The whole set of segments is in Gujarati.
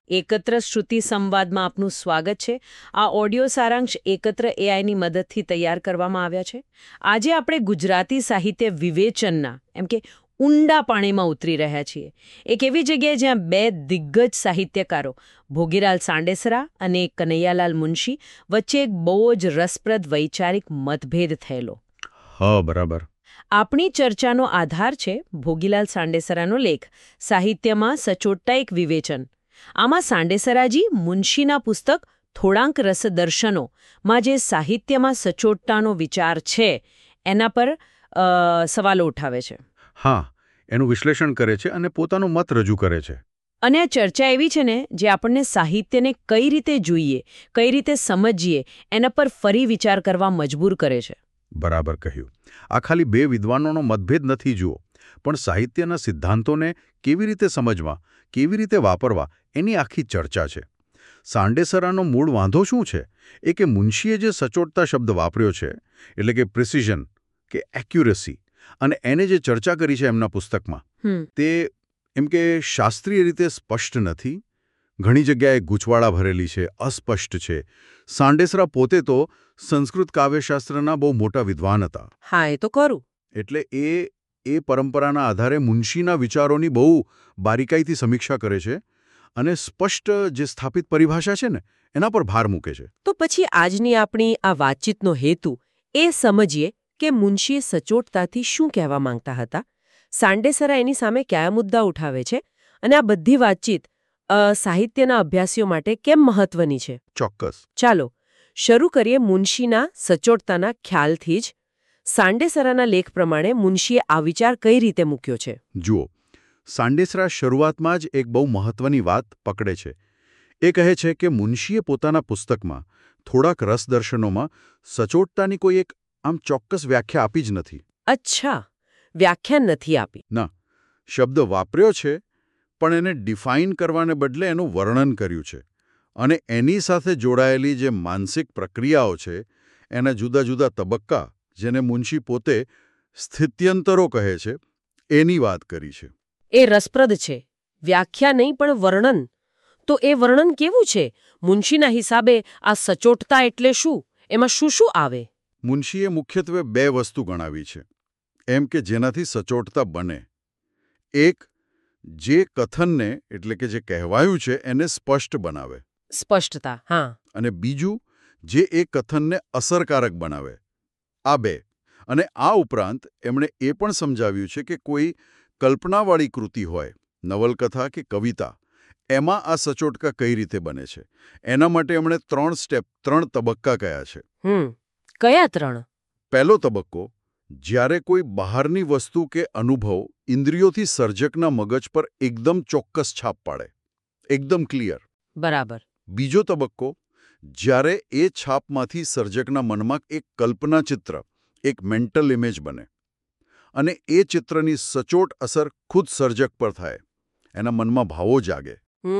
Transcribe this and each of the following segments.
એકત્ર શ્રુતિ સંવાદમાં આપનું સ્વાગત છે. આ ઓડિયો સારાંશ એકત્ર એઆઈની મદદથી તૈયાર કરવામાં આવ્યા છે. આજે આપણે ગુજરાતી સાહિત્ય વિવેચનના કે ઊંડા પાણીમાં ઉતરી રહ્યા છીએ. એક એવી જગ્યાએ જ્યાં બે દિગ્ગજ સાહિત્યકારો ભોગીલાલ સાંડેસરા અને કનૈયાલાલ મુનશી વચ્ચે એક બહુ જ રસપ્રદ વૈચારિક મતભેદ થયેલો. હા, બરાબર. આપણી ચર્ચાનો આધાર છે ભોગીલાલ સાંડેસરાનો લેખ સાહિત્યમાં સચોટતા એક વિવેચન. આમાં સાંડેસરાજી મુનશીના પુસ્તક થોડાંક રસદર્શનોમાં જે સાહિત્યમાં સચોટતાનો વિચાર છે એના પર સવાલો ઉઠાવે છે. હા, એનું વિશ્લેષણ કરે છે અને પોતાનો મત રજૂ કરે છે. અને આ ચર્ચા એવી છે ને જે આપણને સાહિત્યને કઈ રીતે જોઈએ, કઈ રીતે સમજીએ એના પર ફરી વિચાર કરવા મજબૂર કરે છે. બરાબર કહ્યું. આ ખાલી બે વિદ્વાનોનો મતભેદ નથી જુઓ, પણ સાહિત્યના સિદ્ધાંતોને કેવી રીતે સમજવા, કેવી રીતે વાપરવા એની આખી ચર્ચા છે. સાંડેસરાનો મૂળ વાંધો શું છે? એ કે મુનશીએ જે સચોટતા શબ્દ વાપર્યો છે, એટલે કે પ્રિસિઝન કે એક્યુરેસી, અને એને જે ચર્ચા કરી છે એમના પુસ્તકમાં, તે એમ કે શાસ્ત્રીય રીતે સ્પષ્ટ નથી. ઘણી જગ્યાએ ગૂંચવાડા ભરેલી છે, અસ્પષ્ટ છે. સાંડેસરા પોતે તો સંસ્કૃત કાવ્યશાસ્ત્રના બહુ મોટા વિદ્વાન હતા. હા, એ તો ખરું. એટલે એ પરંપરાના આધારે મુનશીના વિચારોની બહુ બારીકાઈથી સમીક્ષા કરે છે અને સ્પષ્ટ જે સ્થાપિત પરિભાષા છે ને એના પર ભાર મૂકે છે. તો પછી આજની આપણી આ વાતચીતનો હેતુ એ સમજીએ કે મુનશીએ સચોટતાથી શું કહેવા માંગતા હતા, સાંડેસરા એની સામે કયા મુદ્દા ઉઠાવે છે, અને આ બધી વાતચીત સાહિત્યના અભ્યાસીઓ માટે કેમ મહત્વની છે. ચોક્કસ. ચાલો શરૂ કરીએ મુનશીના સચોટતાના ખ્યાલથી જ. સાંડેસરાના લેખ પ્રમાણે મુનશીએ આ વિચાર કઈ રીતે મૂક્યો છે? જુઓ, સાંડેસરા શરૂઆતમાં જ એક બહુ મહત્વની વાત પકડે છે. એ કહે છે કે મુનશીએ પોતાના પુસ્તકમાં થોડાક રસદર્શનોમાં સચોટતાની કોઈ એક આમ ચોક્કસ વ્યાખ્યા આપી જ નથી. અચ્છા, વ્યાખ્યા નથી આપી. ના, શબ્દ વાપર્યો છે પણ એને ડિફાઇન કરવાને બદલે એનું વર્ણન કર્યું છે. અને એની સાથે જોડાયેલી જે માનસિક પ્રક્રિયાઓ છે, એના જુદા જુદા તબક્કા, જેને મુનશી પોતે સ્થિત્યંતરો કહે છે, એની વાત કરી છે. એ રસપ્રદ છે. વ્યાખ્યા નહીં પણ વર્ણન. તો એ વર્ણન કેવું છે? મુનશીના હિસાબે આ સચોટતા એટલે શું? એમાં શું શું આવે? મુનશીએ મુખ્યત્વે બે વસ્તુ ગણાવી છે એમ કે જેનાથી સચોટતા બને. એક, જે કથનને એટલે કે જે કહેવાયું છે એને સ્પષ્ટ બનાવે. સ્પષ્ટતા, હા. અને બીજું, જે એ કથનને અસરકારક બનાવે. આ બે. અને આ ઉપરાંત એમણે એ પણ સમજાવ્યું છે કે કોઈ કલ્પનાવાળી કૃતિ હોય, નવલકથા કે કવિતા, એમાં આ સચોટતા કઈ રીતે બને છે. એના માટે એમણે 3 તબક્કા કયા છે. કયા 3? પહેલો તબક્કો, જ્યારે કોઈ બહારની વસ્તુ કે અનુભવ ઇન્દ્રિયોથી સર્જકના મગજ પર એકદમ ચોક્કસ છાપ પાડે, એકદમ ક્લિયર. બરાબર. બીજો તબક્કો, જ્યારે એ છાપમાંથી સર્જકના મનમાં એક કલ્પના ચિત્ર, એક મેન્ટલ ઇમેજ બને, અને એ ચિત્રની સચોટ અસર ખુદ સર્જક પર થાય, એના મનમાં ભાવો જાગે.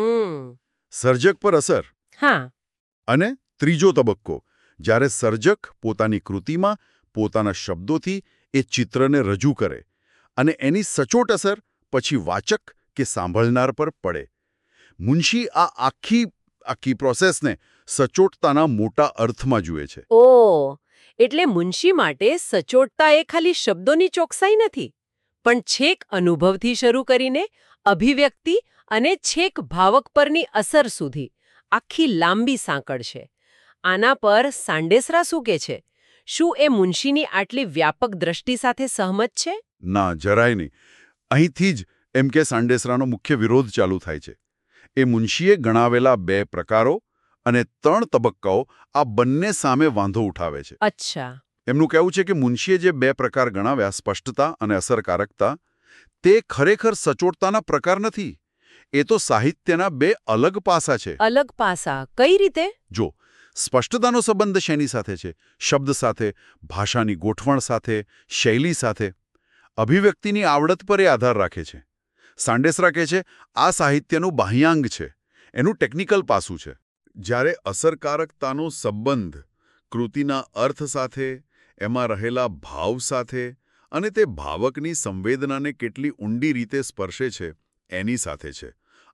સર્જક પર અસર. હા. અને ત્રીજો તબક્કો, જ્યારે સર્જક પોતાની કૃતિમાં પોતાના શબ્દોથી એ ચિત્રને રજૂ કરે અને એની સચોટ અસર પછી વાચક કે સાંભળનાર પર પડે. મુનશી આ આખી પ્રોસેસને સચોટતાના મોટા અર્થમાં જુએ છે. ઓહ, એટલે મુનશી માટે સચોટતા એ ખાલી શબ્દોની ચોકસાઈ નથી, પણ છેક અનુભવથી શરૂ કરીને અભિવ્યક્તિ અને છેક ભાવક પરની અસર સુધી આખી લાંબી સાંકળ છે. આના પર સાંડેસરા શું કહે છે? શું એ મુનશીની આટલી વ્યાપક દ્રષ્ટિ સાથે સહમત છે? ના, જરાય નહીં. અહીંથી જ એમ કે સાંડેસરાનો મુખ્ય વિરોધ ચાલુ થાય છે. એ મુનશીએ ગણાવેલા 2 પ્રકારો અને 3 તબક્કાઓ આ બંને સામે વાંધો ઉઠાવે છે. અચ્છા. એમનું કહેવું છે કે મુનશીએ જે 2 પ્રકાર ગણાવ્યા, સ્પષ્ટતા અને અસરકારકતા, તે ખરેખર સચોટતાના પ્રકાર નથી. એ તો સાહિત્યના 2 અલગ પાસા છે. અલગ પાસા? કઈ રીતે? જો, સ્પષ્ટતાનો સંબંધ શેની સાથે છે? શબ્દ સાથે, ભાષાની ગોઠવણ સાથે, શૈલી સાથે, અભિવ્યક્તિની આવડત પર એ આધાર રાખે છે. સાંડેસરા કહે છે આ સાહિત્યનું બાહ્યાંગ છે, એનું ટેકનિકલ પાસું છે. જ્યારે અસરકારકતાનો સંબંધ કૃતિના અર્થ સાથે, એમાં રહેલા ભાવ સાથે અને તે ભાવકની સંવેદનાને કેટલી ઊંડી રીતે સ્પર્શે છે એની સાથે છે.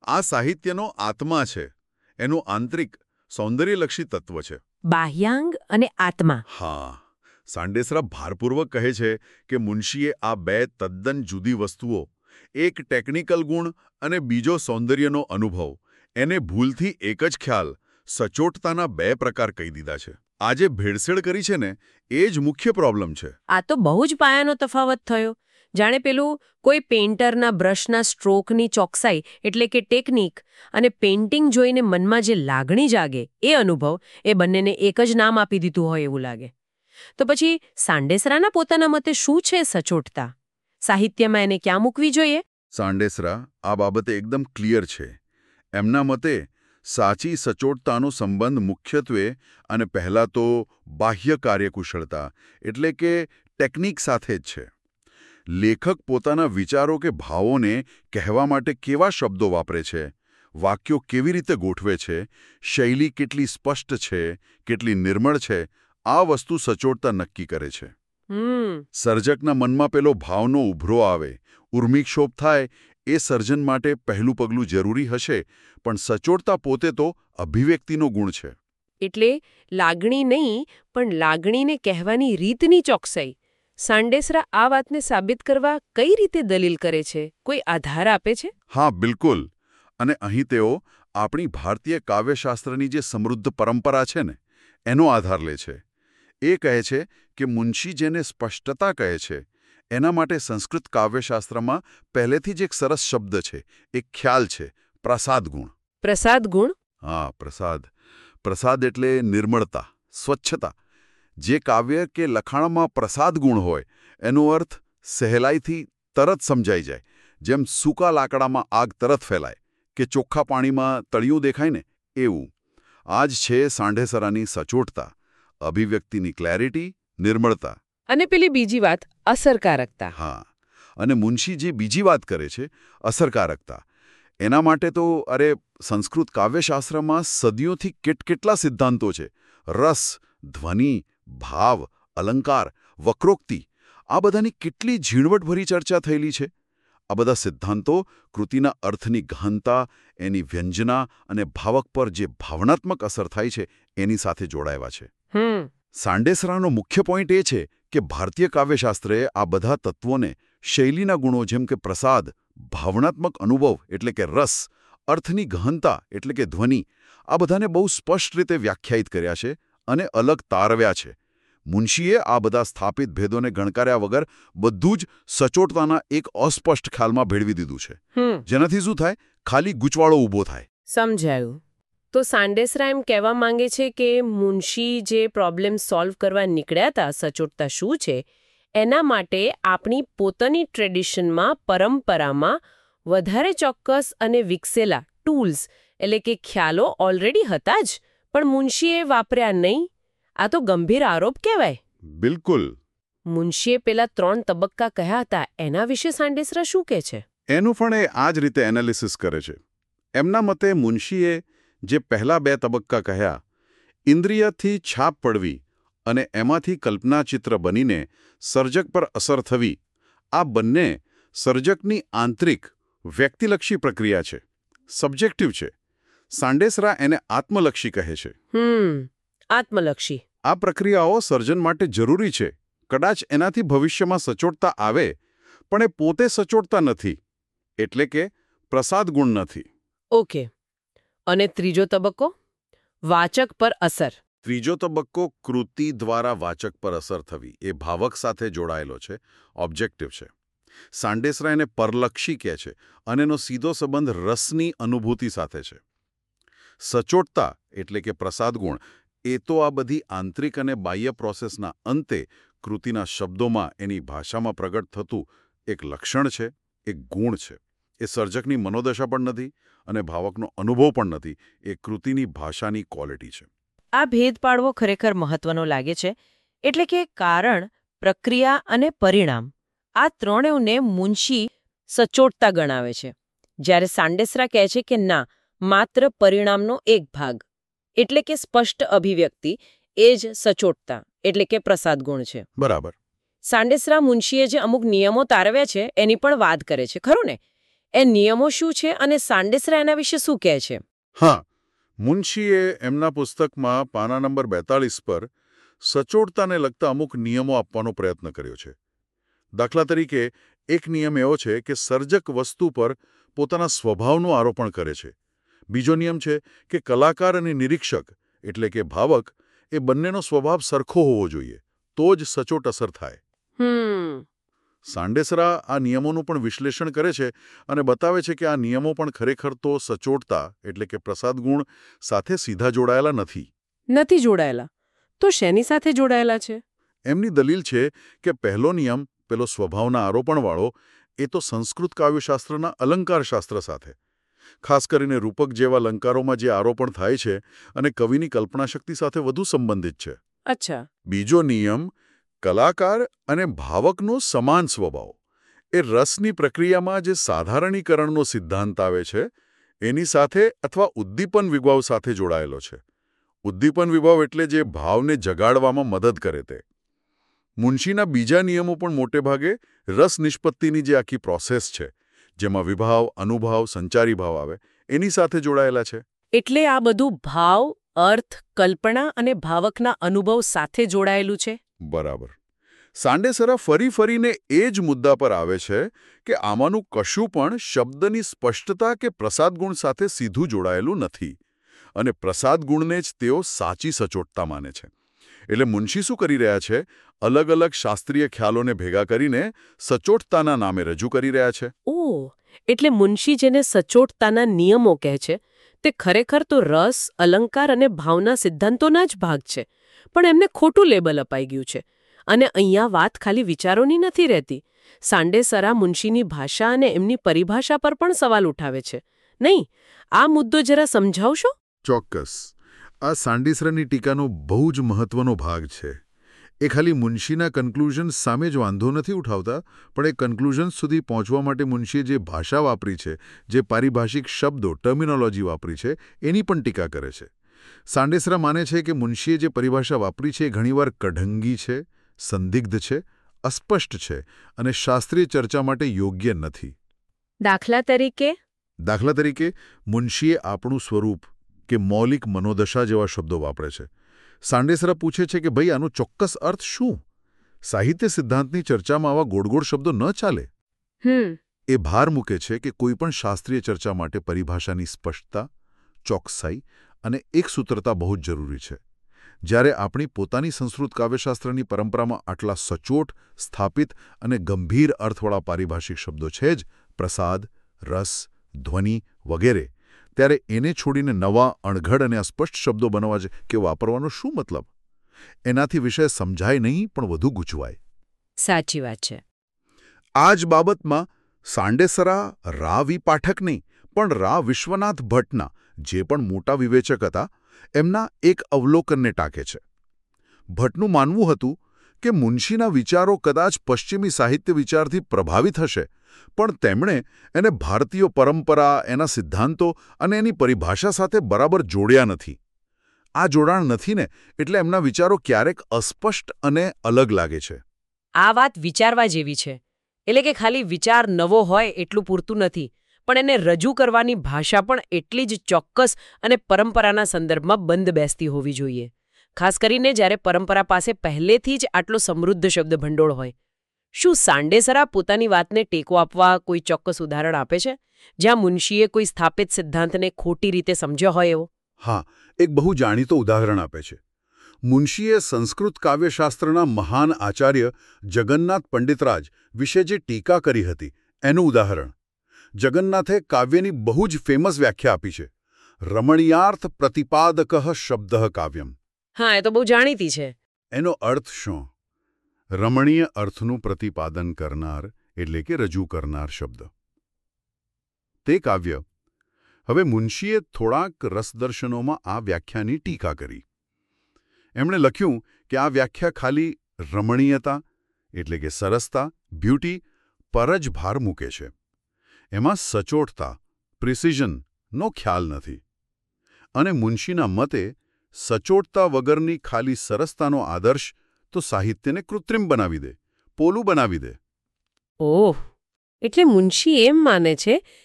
આ સાહિત્યનો આત્મા છે, એનું આંતરિક સૌંદર્યલક્ષી તત્વ છે. બાહ્યાંગ અને આત્મા. હા, સાંડેસરા ભારપૂર્વક કહે છે કે મુનશીએ આ બે તદ્દન જુદી વસ્તુઓ, એક ટેકનિકલ ગુણ અને બીજો સૌંદર્યનો અનુભવ, એને ભૂલથી એક જ ખ્યાલ, સચોટતાના બે પ્રકાર કહી દીધા છે. આ જે ભેળસેળ કરી છે ને, એ જ મુખ્ય પ્રોબ્લેમ છે. આ તો બહુ જ પાયાનો તફાવત થયો. જાણે પેલું કોઈ પેઇન્ટરના બ્રશના સ્ટ્રોકની ચોકસાઈ એટલે કે ટેકનિક અને પેઇન્ટિંગ જોઈને મનમાં જે લાગણી જાગે એ અનુભવ, એ બંનેને એક જ નામ આપી દીધું હોય એવું લાગે. તો પછી સાંડેસરાના પોતાના મતે શું છે સચોટતા? સાહિત્યમાં એને ક્યાં મૂકવી જોઈએ? સાંડેસરા આ બાબતે એકદમ ક્લિયર છે. એમના મતે સાચી સચોટતાનો સંબંધ મુખ્યત્વે અને પહેલાં તો બાહ્ય કાર્યકુશળતા એટલે કે ટેકનિક સાથે જ છે. લેખક પોતાના વિચારો કે ભાવોને કહેવા માટે કેવા શબ્દો વાપરે છે, વાક્યો કેવી રીતે ગોઠવે છે, શૈલી કેટલી સ્પષ્ટ છે, કેટલી નિર્મળ છે, આ વસ્તુ સચોટતા નક્કી કરે છે. સર્જકના મનમાં પેલો ભાવનો ઉભરો આવે, ઉર્મિક્ષોભ થાય, એ સર્જન માટે પહેલું પગલું જરૂરી હશે, પણ સચોટતા પોતે તો અભિવ્યક્તિનો ગુણ છે. એટલે લાગણી નહીં, પણ લાગણીને કહેવાની રીતની ચોકસાઈ. સાંડેસરા આ વાતને સાબિત કરવા કઈ રીતે દલીલ કરે છે? કોઈ આધાર આપે છે? હા, બિલકુલ. અને અહીં તેઓ આપણી ભારતીય કાવ્યશાસ્ત્રની જે સમૃદ્ધ પરંપરા છે ને, એનો આધાર લે છે. એ કહે છે કે મુનશી જેને સ્પષ્ટતા કહે છે, એના માટે સંસ્કૃત કાવ્યશાસ્ત્રમાં પહેલેથી જ એક સરસ શબ્દ છે, એક ખ્યાલ છે, પ્રસાદ ગુણ. પ્રસાદ ગુણ? હા, પ્રસાદ. પ્રસાદ એટલે નિર્મળતા, સ્વચ્છતા. જે કાવ્ય કે લખાણમાં પ્રસાદ ગુણ હોય, એનો અર્થ સહેલાઈથી તરત સમજાઈ જાય. જેમ સૂકા લાકડામાં આગ તરત ફેલાય કે ચોખ્ખા પાણીમાં તળિયું દેખાય ને, એવું. આ જ છે સાંડેસરાની સચોટતા, અભિવ્યક્તિની ક્લેરિટી, નિર્મળતા. અને પેલી બીજી વાત, અસરકારકતા. હા, અને મુનશી જે બીજી વાત કરે છે, અસરકારકતા, એના માટે તો સંસ્કૃત કાવ્યશાસ્ત્રમાં સદીઓથી કેટલા સિદ્ધાંતો છે. રસ, ધ્વનિ, ભાવ, અલંકાર, વક્રોક્તિ, આ બધાની કેટલી ઝીણવટભરી ચર્ચા થયેલી છે. આ બધા સિદ્ધાંતો કૃતિના અર્થની ગહનતા, એની વ્યંજના અને ભાવક પર જે ભાવનાત્મક અસર થાય છે, એની સાથે જોડાયેલા છે. સાંડેસરાનો મુખ્ય પોઈન્ટ એ છે કે ભારતીય કાવ્યશાસ્ત્રએ આ બધા તત્વોને શૈલીના ગુણો જેમ કે પ્રસાદ, ભાવનાત્મક અનુભવ એટલે કે રસ, અર્થની ગહનતા એટલે કે ધ્વનિ, આ બધાને બહુ સ્પષ્ટ રીતે વ્યાખ્યાયિત કર્યા છે અને અલગ તારવ્યા છે. મુનશીએ આ બધા સ્થાપિત ભેદોને ગણકાર્યા વગર બધું જ સચોટતાના એક અસ્પષ્ટ ખ્યાલમાં ભેળવી દીધું છે, જેનાથી શું થાય? ખાલી ગૂંચવાળો ઊભો થાય. સમજાયું. તો સાંડેસરા એમ કહેવા માંગે છે કે મુનશી જે પ્રોબ્લેમ સોલ્વ કરવા નીકળ્યા હતા, સચોટતા શું છે, એના માટે આપણી પોતાની ટ્રેડિશનમાં, પરંપરામાં વધારે ચોક્કસ અને વિકસેલા ટૂલ્સ એટલે કે ખ્યાલો ઓલરેડી હતા જ, પણ મુનશીએ વાપર્યા નહીં. આ તો ગંભીર આરોપ કહેવાય. બિલકુલ. મુનશીએ પેલા 3 તબક્કા કહ્યા હતા, એના વિશે સાંડેસરા શું કહે છે? એનું પણ એ આ જ રીતે એનાલિસિસ કરે છે. એમના મતે મુનશીએ જે પહેલા 2 તબક્કા કહ્યા, ઇન્દ્રિયથી છાપ પડવી અને એમાંથી કલ્પનાચિત્ર બનીને સર્જક પર અસર થવી, આ બંને સર્જકની આંતરિક, વ્યક્તિલક્ષી પ્રક્રિયા છે, સબ્જેક્ટિવ છે. સાંડેસરા એને આત્મલક્ષી કહે છે. આત્મલક્ષી. આ પ્રક્રિયાઓ સર્જન માટે જરૂરી છે. કદાચ એનાથી ભવિષ્યમાં સચોટતા આવે, પણ એ પોતે સચોટતા નથી, એટલે કે પ્રસાદ ગુણ નથી. ઓકે. અને ત્રીજો તબક્કો? વાચક પર અસર. ત્રીજો તબક્કો કૃતિ દ્વારા વાચક પર અસર થવી, એ ભાવક સાથે જોડાયેલો છે, ઓબ્જેક્ટિવ છે. સાંડેસરા એને પરલક્ષી કહે છે અને એનો સીધો સંબંધ રસની અનુભૂતિ સાથે છે. સચોટતા એટલે કે પ્રસાદ ગુણ, એ તો આ બધી આંતરિક અને બાહ્ય પ્રોસેસના અંતે કૃતિના શબ્દોમાં, એની ભાષામાં પ્રગટ થતું એક લક્ષણ છે, એક ગુણ છે. એ સર્જકની મનોદશા પણ નથી અને ભાવકનો અનુભવ પણ નથી, એ કૃતિની ભાષાની ક્વોલિટી છે. આ ભેદ પાડવો ખરેખર મહત્વનો લાગે છે. એટલે કે કારણ, પ્રક્રિયા અને પરિણામ, આ ત્રણેયને મુનશી સચોટતા ગણાવે છે, જ્યારે સાંડેસરા કહે છે કે ના, માત્ર પરિણામનો એક ભાગ એટલે કે સ્પષ્ટ અભિવ્યક્તિ એ જ સચોટતા એટલે કે પ્રસાદ ગુણ છે. બરાબર. સાંડેસરા મુનશીએ જે અમુક નિયમો તારવ્યા છે એની પણ વાત કરે છે, ખરું ને? એ નિયમો શું છે અને સાંડેસરા એના વિશે શું કહે છે? હા, મુનશીએ એમના પુસ્તકમાં પાના નંબર 42 પર સચોટતાને લગતા અમુક નિયમો આપવાનો પ્રયત્ન કર્યો છે. દાખલા તરીકે, એક નિયમ એવો છે કે સર્જક વસ્તુ પર પોતાના સ્વભાવનું આરોપણ કરે છે. બીજો નિયમ છે કે કલાકાર અને નિરીક્ષક એટલે કે ભાવક એ બંનેનો સ્વભાવ સરખો હોવો જોઈએ, તો જ સચોટ અસર થાય. સાંડેસરા આ નિયમોનું પણ વિશ્લેષણ કરે છે અને બતાવે છે કે આ નિયમો પણ ખરેખર તો સચોટતા એટલે કે પ્રસાદ ગુણ સાથે સીધા જોડાયેલા નથી જોડાયેલા. તો શેની સાથે જોડાયેલા છે? એમની દલીલ છે કે પહેલો નિયમ, પેલો સ્વભાવના આરોપણવાળો, એ તો સંસ્કૃત કાવ્યશાસ્ત્રના અલંકારશાસ્ત્ર સાથે, ખાસ કરીને રૂપક જેવા અલંકારોમાં જે આરોપણ થાય છે અને કવિની કલ્પનાશક્તિ સાથે વધુ સંબંધિત છે. અચ્છા. બીજો નિયમ કલાકાર અને ભાવકનો સમાન સ્વભાવ, એ રસની પ્રક્રિયામાં જે સાધારણીકરણનો સિદ્ધાંત આવે છે એની સાથે અથવા ઉદ્દીપન વિભાવ સાથે જોડાયેલો છે. ઉદ્દીપન વિભાવ એટલે જે ભાવને જગાડવામાં મદદ કરે તે. મુનશીના બીજા નિયમો પણ મોટેભાગે રસ નિષ્પત્તિની જે આખી પ્રોસેસ છે, જેમાં વિભાવ, અનુભાવ, સંચારી ભાવ આવે, એની સાથે જોડાયેલા છે. એટલે આ બધું ભાવ, અર્થ, કલ્પના અને ભાવકના અનુભવ સાથે જોડાયેલું છે. બરાબર. સાંડેસરા ફરી ફરીને એ જ મુદ્દા પર આવે છે કે આમાંનું કશું પણ શબ્દની સ્પષ્ટતા કે પ્રસાદ ગુણ સાથે સીધું જોડાયેલું નથી અને પ્રસાદ ગુણને જ તેઓ સાચી સચોટતા માને છે. એટલે મુનશી શું કરી રહ્યા છે? અલગ અલગ શાસ્ત્રીય ખ્યાલોને ભેગા કરીને સચોટતાના નામે રજૂ કરી રહ્યા છે. ઓહ, એટલે મુનશી જેને સચોટતાના નિયમો કહે છે તે ખરેખર તો રસ, અલંકાર અને ભાવના સિદ્ધાંતોના જ ભાગ છે, પણ એમને ખોટું લેબલ અપાઈ ગયું છે. અને અહીંયા વાત ખાલી વિચારોની નથી રહેતી. સાંડેસરા મુનશીની ભાષા અને એમની પરિભાષા પર પણ સવાલ ઉઠાવે છે. નહીં, આ મુદ્દો જરા સમજાવશો? ચોક્કસ. આ સાંડેસરાની ટીકાનો બહુ જ મહત્વનો ભાગ છે. એ ખાલી મુનશીના કન્ક્લુઝન સામે જ વાંધો નથી ઉઠાવતા, પણ એ કન્ક્લુઝન સુધી પહોંચવા માટે મુનશીએ જે ભાષા વાપરી છે, જે પારિભાષિક શબ્દો, ટર્મિનોલોજી વાપરી છે, એની પણ ટીકા કરે છે. સાંડેસરા માને છે કે મુનશીએ જે પરિભાષા વાપરી છે એ ઘણીવાર કઢંગી છે, સંદિગ્ધ છે, અસ્પષ્ટ છે અને શાસ્ત્રીય ચર્ચા માટે યોગ્ય નથી. દાખલા તરીકે મુનશીએ આપણું સ્વરૂપ કે મૌલિક મનોદશા જેવા શબ્દો વાપરે છે. સાંડેસરા પૂછે છે કે ભાઈ આનો ચોક્કસ અર્થ શું? સાહિત્ય સિદ્ધાંતની ચર્ચામાં આવા ગોળ શબ્દો ન ચાલે. એ ભાર મૂકે છે કે કોઈપણ શાસ્ત્રીય ચર્ચા માટે પરિભાષાની સ્પષ્ટતા, ચોકસાઈ અને એકસૂત્રતા બહુ જ જરૂરી છે. જ્યારે આપણી પોતાની સંસ્કૃત કાવ્યશાસ્ત્રની પરંપરામાં આટલા સચોટ, સ્થાપિત અને ગંભીર અર્થવાળા પારિભાષિક શબ્દો છે જ, પ્રસાદ, રસ, ધ્વનિ વગેરે, ત્યારે એને છોડીને નવા, અણઘડ અને અસ્પષ્ટ શબ્દો બનાવવા છે કે વાપરવાનો શું મતલબ? એનાથી વિષય સમજાય નહીં પણ વધુ ગૂંચવાય. સાચી વાત છે. આ જ બાબતમાં સાંડેસરા રા વી પાઠક નહીં પણ રા વિશ્વનાથ ભટ્ટના, જે પણ મોટા વિવેચક હતા, એમના એક અવલોકનને ટાંકે છે. ભટ્ટનું માનવું હતું કે મુનશીના વિચારો કદાચ પશ્ચિમી સાહિત્ય વિચારથી પ્રભાવિત હશે, પણ તેમણે એને ભારતીય પરંપરા, એના સિદ્ધાંતો અને એની પરિભાષા સાથે બરાબર જોડ્યા નથી. આ જોડાણ નથી ને એટલે એમના વિચારો ક્યારેક અસ્પષ્ટ અને અલગ લાગે છે. આ વાત વિચારવા જેવી છે. એટલે કે ખાલી વિચાર નવો હોય એટલું પૂરતું નથી, પણ એને રજૂ કરવાની ભાષા પણ એટલી જ ચોક્કસ અને પરંપરાના સંદર્ભમાં બંધ બેસતી હોવી જોઈએ. ખાસ કરીને જ્યારે પરંપરા પાસે પહેલેથી જ આટલો સમૃદ્ધ શબ્દ ભંડોળ હોય. શું સાંડેસરા પોતાની વાતને ટેકો આપવા કોઈ ચોક્કસ ઉદાહરણ આપે છે જ્યાં મુનશીએ કોઈ સ્થાપિત સિદ્ધાંતને ખોટી રીતે સમજ્યો હોય એવો? હા, એક બહુ જાણીતો ઉદાહરણ આપે છે. મુનશીએ સંસ્કૃત કાવ્યશાસ્ત્રના મહાન આચાર્ય જગન્નાથ પંડિતરાજ વિશે જે ટીકા કરી હતી એનું ઉદાહરણ. જગન્નાથે કાવ્યની બહુ જ ફેમસ વ્યાખ્યા આપી છે. રમણીયાર્થ પ્રતિપાદક શબ્દ કાવ્યમ. હા, એ તો બહુ જાણીતી છે. એનો અર્થ શું? રમણીય અર્થનું પ્રતિપાદન કરનાર એટલે કે રજૂ કરનાર શબ્દ. તે કાવ્ય. હવે મુનશીએ થોડાક રસદર્શનોમાં આ વ્યાખ્યાની ટીકા કરી. એમણે લખ્યું કે આ વ્યાખ્યા ખાલી રમણીયતા એટલે કે સરસતા, બ્યુટી પર જ ભાર મૂકે છે. એમાં સચોટતા, પ્રિસિઝનનો ખ્યાલ નથી. અને મુનશીના મતે સચોટતા વગરની ખાલી સરસતાનો આદર્શ તો સાહિત્યને કૃત્રિમ બનાવી દે, પોલું બનાવી દે. ઓહ, એટલે મુનશી એમ માને છે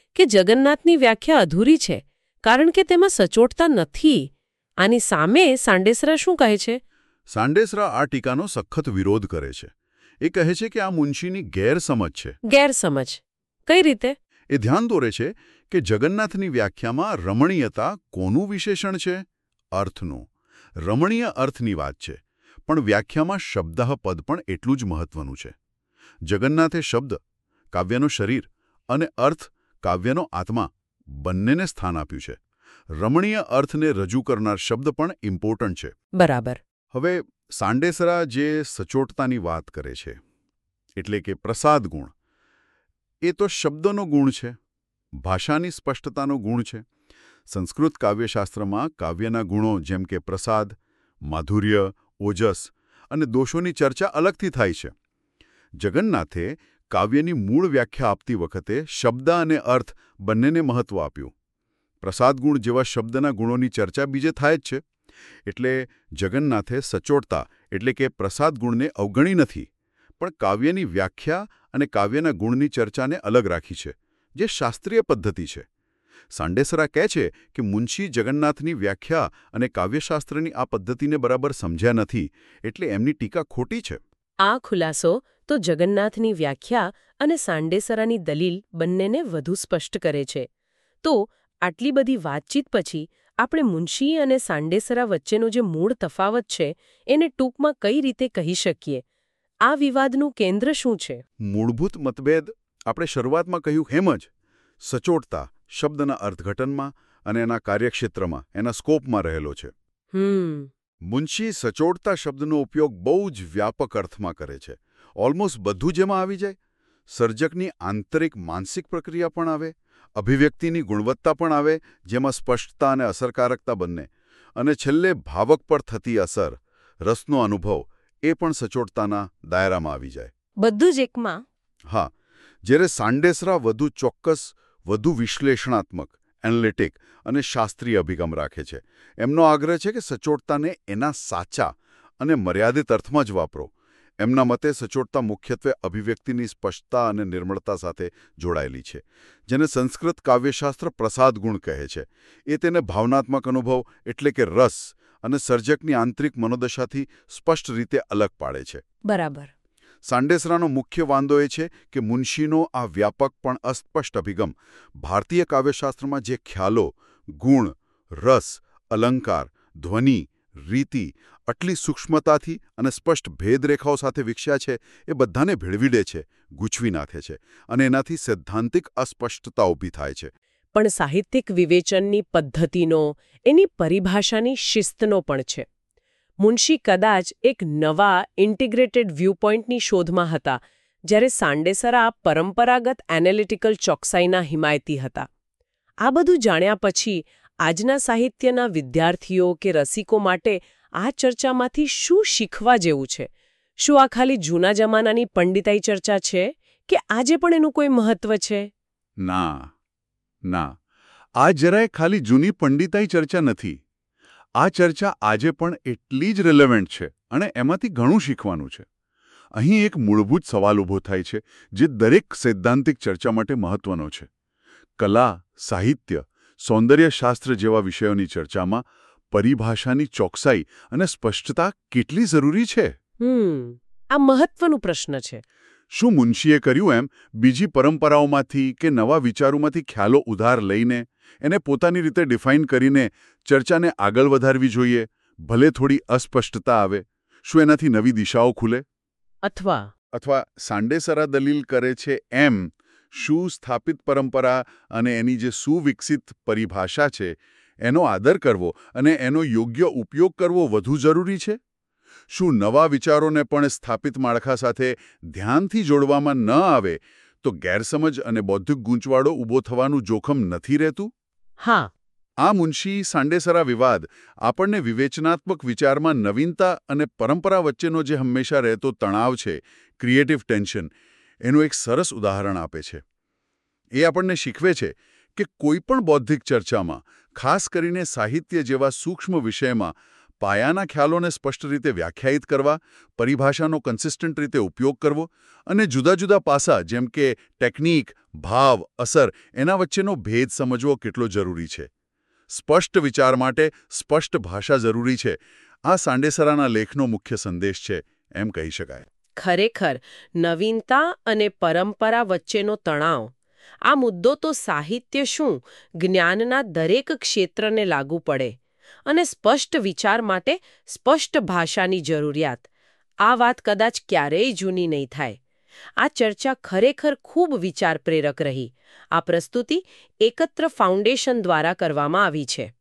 કે જગન્નાથની વ્યાખ્યા અધૂરી છે કારણ કે તેમાં સચોટતા નથી. આની સામે સાંડેસરા શું કહે છે? સાંડેસરા આ ટીકાનો સખત વિરોધ કરે છે. એ કહે છે કે આ મુનશીની ગેરસમજ છે. ગેરસમજ કઈ રીતે? એ ધ્યાન દોરે છે કે જગન્નાથની વ્યાખ્યામાં રમણીયતા કોનું વિશેષણ છે? અર્થનું. રમણીય અર્થની વાત છે, પણ વ્યાખ્યામાં શબ્દઃ પદ પણ એટલું જ મહત્વનું છે. જગન્નાથે શબ્દ, કાવ્યનું શરીર અને અર્થ, કાવ્યનો આત્મા બંનેને સ્થાન આપ્યું છે. રમણીય અર્થને રજૂ કરનાર શબ્દ પણ ઇમ્પોર્ટન્ટ છે. બરાબર. હવે સાંડેસરા જે સચોટતાની વાત કરે છે, એટલે કે પ્રસાદ ગુણ, એ તો શબ્દનો ગુણ છે, ભાષાની સ્પષ્ટતાનો ગુણ છે. સંસ્કૃત કાવ્યશાસ્ત્રમાં કાવ્યના ગુણો જેમ કે પ્રસાદ, માધુર્ય, ઓજસ અને દોષોની ચર્ચા અલગથી થાય છે. જગન્નાથે કાવ્યની મૂળ વ્યાખ્યા આપતી વખતે શબ્દ અને અર્થ બંનેને મહત્વ આપ્યું. પ્રસાદ ગુણ જેવા શબ્દના ગુણોની ચર્ચા બીજે થાય જ છે. એટલે જગન્નાથે સચોટતા એટલે કે પ્રસાદ ગુણને અવગણી નથી, પણ કાવ્યની વ્યાખ્યા અને કાવ્યના ગુણની ચર્ચાને અલગ રાખી છે, જે શાસ્ત્રીય પદ્ધતિ છે. સાંડેસરા કહે છે કે મુનશી જગન્નાથની વ્યાખ્યા અને કાવ્યશાસ્ત્રની આ પદ્ધતિને બરાબર સમજ્યા નથી, એટલે એમની ટીકા ખોટી છે. આ ખુલાસો તો જગન્નાથની વ્યાખ્યા અને સાંડેસરાની દલીલ બંનેને વધુ સ્પષ્ટ કરે છે. તો આટલી બધી વાતચીત પછી આપણે મુનશી અને સાંડેસરા વચ્ચેનો જે મૂળ તફાવત છે એને ટૂંકમાં કઈ રીતે કહી શકીએ? આ વિવાદનું કેન્દ્ર શું છે? મૂળભૂત મતભેદ આપણે શરૂઆતમાં કહ્યું એમ જ સચોટતા શબ્દના અર્થઘટનમાં અને એના કાર્યક્ષેત્રમાં, એના સ્કોપમાં રહેલો છે. મુનશી સચોટતા શબ્દનો ઉપયોગ બહુ જ વ્યાપક અર્થમાં કરે છે. ઓલમોસ્ટ બધું જેમાં આવી જાય. સર્જકની આંતરિક માનસિક પ્રક્રિયા પણ આવે, અભિવ્યક્તિની ગુણવત્તા પણ આવે, જેમાં સ્પષ્ટતા અને અસરકારકતા બંને, અને છેલ્લે ભાવક પર થતી અસર, રસનો અનુભવ, એ પણ સચોટતાના દાયરામાં આવી જાય. બધું જ એકમાં? હા. જ્યારે સાંડેસરા વધુ ચોક્કસ, વધુ વિશ્લેષણાત્મક, એનાલિટિક અને શાસ્ત્રીય અભિગમ રાખે છે. એમનો આગ્રહ છે કે સચોટતાને એના સાચા અને મર્યાદિત અર્થમાં જ વાપરો. એમના મતે સચોટતા મુખ્યત્વે અભિવ્યક્તિની સ્પષ્ટતા અને નિર્મળતા સાથે જોડાયેલી છે, જેને સંસ્કૃત કાવ્યશાસ્ત્ર પ્રસાદ ગુણ કહે છે. એ તેને ભાવનાત્મક અનુભવ એટલે કે રસ અને સર્જકની આંતરિક મનોદશાથી સ્પષ્ટ રીતે અલગ પાડે છે. બરાબર. સાંડેસરાનો મુખ્ય વાંધો એ છે કે મુનશીનો આ વ્યાપક પણ અસ્પષ્ટ અભિગમ ભારતીય કાવ્યશાસ્ત્રમાં જે ખ્યાલો, ગુણ, રસ, અલંકાર, ધ્વનિ, રીતિ આટલી સૂક્ષ્મતાથી અને સ્પષ્ટ ભેદરેખાઓ સાથે વિકસ્યા છે, એ બધાને ભેળવી છે, ગૂંચવી નાખે છે, અને એનાથી સૈદ્ધાંતિક અસ્પષ્ટતા ઊભી થાય છે. પણ સાહિત્યિક વિવેચનની પદ્ધતિનો, એની પરિભાષાની શિસ્તનો પણ છે. મુનશી કદાચ એક નવા ઇન્ટિગ્રેટેડ વ્યૂપોઇન્ટની શોધમાં હતા, જ્યારે સાંડેસરા પરંપરાગત એનાલિટિકલ ચોકસાઈના હિમાયતી હતા. આ બધું જાણ્યા પછી આજના સાહિત્યના વિદ્યાર્થીઓ કે રસિકો માટે આ ચર્ચામાંથી શું શીખવા જેવું છે? શું આ ખાલી જૂના જમાનાની પંડિતાઈ ચર્ચા છે કે આજે પણ એનું કોઈ મહત્વ છે? ના. આ જરાય ખાલી જૂની પંડિતાઈ ચર્ચા નથી. આ ચર્ચા આજે પણ એટલી જ રિલેવન્ટ છે અને એમાંથી ઘણું શીખવાનું છે. અહીં એક મૂળભૂત સવાલ ઊભો થાય છે, જે દરેક સૈદ્ધાંતિક ચર્ચા માટે મહત્વનો છે. કલા, સાહિત્ય, સૌંદર્યશાસ્ત્ર જેવા વિષયોની ચર્ચામાં પરિભાષાની ચોકસાઈ અને સ્પષ્ટતા કેટલી જરૂરી છે? આ મહત્વનો પ્રશ્ન છે. શું મુનશીએ કર્યું એમ બીજી પરંપરાઓમાંથી કે નવા વિચારોમાંથી ખ્યાલો ઉધાર લઈને એને પોતાની રીતે ડિફાઇન કરીને ચર્ચાને આગળ વધારવી જોઈએ, ભલે થોડી અસ્પષ્ટતા આવે? શું એનાથી નવી દિશાઓ ખુલે? અથવા સાંડેસરા દલીલ કરે છે એમ શું સ્થાપિત પરંપરા અને એની જે સુવિકસિત પરિભાષા છે એનો આદર કરવો અને એનો યોગ્ય ઉપયોગ કરવો વધુ જરૂરી છે? શું નવા વિચારોને પણ સ્થાપિત માળખા સાથે ધ્યાનથી જોડવામાં ન આવે તો ગેરસમજ અને બૌદ્ધિક ગૂંચવાડો ઊભો થવાનું જોખમ નથી રહેતું? હા. આ મુનશી સાંડેસરા વિવાદ આપણને વિવેચનાત્મક વિચારમાં નવીનતા અને પરંપરા વચ્ચેનો જે હંમેશા રહેતો તણાવ છે, ક્રિએટિવ ટેન્શન, એનું એક સરસ ઉદાહરણ આપે છે. એ આપણને શીખવે છે કે કોઈપણ બૌદ્ધિક ચર્ચામાં, ખાસ કરીને સાહિત્ય જેવા સૂક્ષ્મ વિષયમાં, પાયાના ખ્યાલોને સ્પષ્ટ રીતે વ્યાખ્યાયિત કરવા, પરિભાષાનો કન્સિસ્ટન્ટ રીતે ઉપયોગ કરવો અને જુદા જુદા પાસા જેમ કે ટેકનિક, ભાવ અસર એના વચ્ચેનો ભેદ સમજવો કેટલો જરૂરી છે. સ્પષ્ટ વિચાર માટે સ્પષ્ટ ભાષા જરૂરી છે. આ સાંડેસરાના લેખનો મુખ્ય સંદેશ છે એમ કહી શકાય. ખરેખર નવીનતા અને પરંપરા વચ્ચેનો તણાવ આ મુદ્દો તો સાહિત્ય શું જ્ઞાનના દરેક ક્ષેત્રને લાગુ પડે અને સ્પષ્ટ વિચાર માટે સ્પષ્ટ ભાષાની જરૂરિયાત આ વાત કદાચ ક્યારેય જૂની નહીં થાય. આ ચર્ચા ખરેખર ખૂબ વિચાર પ્રેરક રહી. આ પ્રસ્તુતિ એકત્ર ફાઉન્ડેશન દ્વારા કરવામાં આવી છે.